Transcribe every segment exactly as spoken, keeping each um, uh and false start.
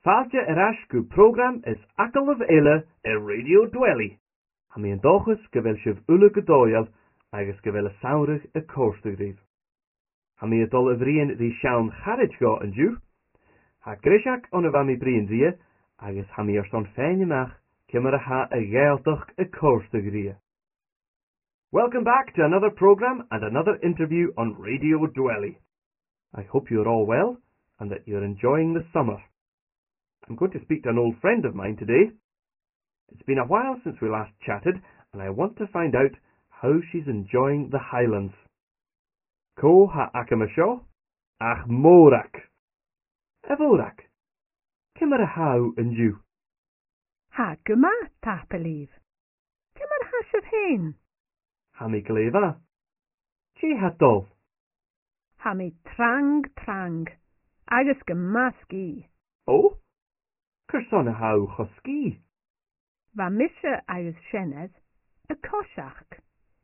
Fáilte ar ais go program is Acal of Ille ar Radio Dwelly. Ha mi an dochas go bhfuil sibh ulla go dóial agus go bhfuil a saoirigh a cósta gríomh. Ha mi a dul a bhríon dí seán charid go an dú. Ha grisach an a bha mi bríon dí agus ha mi ar son féin amach cimar a ha a ghealtach a cósta gríomh. Welcome back to another program and another interview on Radio Dwelly. I hope you're all well and that you're enjoying the summer. I'm going to speak to an old friend of mine today. It's been a while since we last chatted, and I want to find out how she's enjoying the Highlands. Ko ha akamasho, ach morak. Evorak. Kimmer how and you? Ha guma tapeliv. Kimmer hash of hain. Ha mi gleva. Chi hatol. Ha mi trang trang. Agus guma ski. Oh? Kersona how choski. Va misha agus shenes a koshach.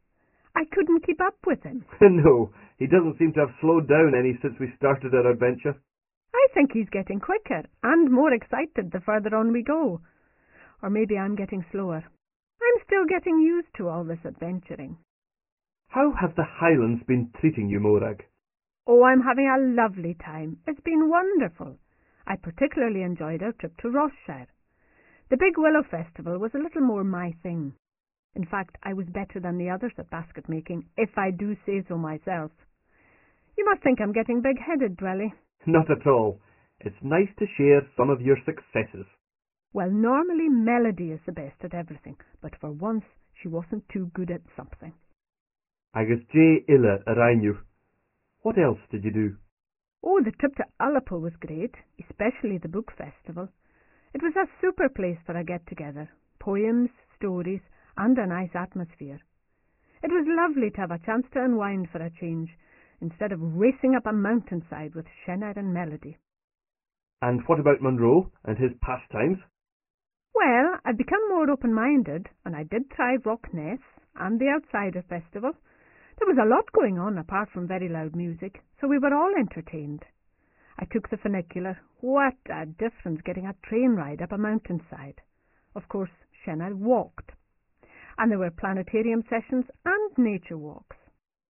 I couldn't keep up with him. No, he doesn't seem to have slowed down any since we started our adventure. I think he's getting quicker and more excited the further on we go. Or maybe I'm getting slower. I'm still getting used to all this adventuring. How have the Highlands been treating you, Morag? Oh, I'm having a lovely time. It's been wonderful. I particularly enjoyed our trip to Ross-shire. The Big Willow Festival was a little more my thing. In fact, I was better than the others at basket making, if I do say so myself. You must think I'm getting big-headed, Dwelly. Not at all. It's nice to share some of your successes. Well, normally Melody is the best at everything, but for once she wasn't too good at something. Agus J. Illa Arainu. What else did you do? Oh, the trip to Ullapool was great, especially the book festival. It was a super place for a get-together. Poems, stories, and a nice atmosphere. It was lovely to have a chance to unwind for a change, instead of racing up a mountainside with Shenner and Melody. And what about Monroe and his pastimes? Well, I've become more open-minded, and I did try Rock Ness and the Outsider Festival. There was a lot going on apart from very loud music, so we were all entertained. I took the funicular. What a difference getting a train ride up a mountainside. Of course, Shenner walked. And there were planetarium sessions and nature walks.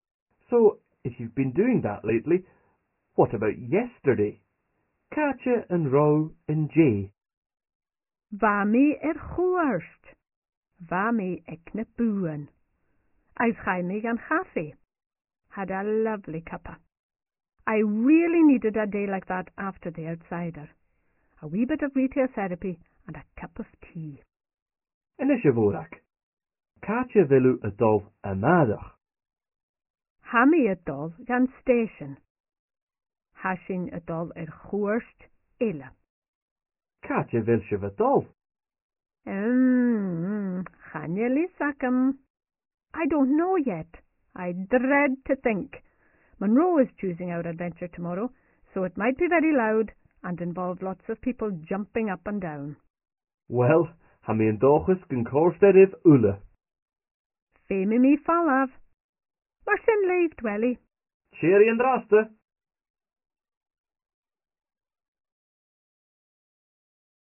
So, if you've been doing that lately, what about yesterday? Katja and Ro and Jay. Va mi er chwyrst. Va mi ekne buen. I've had me an coffee. Had a lovely cuppa. I really needed a day like that after the Outsider. A wee bit of retail therapy and a cup of tea. Inishevorak. Katja vilu a dol a madach. Ha mi a dol gan station. Hashin a dol er chwyrst ille. Katja vil shiv a dol. Mmm, chanya lisakam. I don't know yet. I dread to think. Monroe is choosing our adventure tomorrow, so it might be very loud and involve lots of people jumping up and down. Well, ha mi an dochas gan cóstadiv ulla. Femi mi fallav. Mar sin leif, Dwelly. Sherry and Rasta.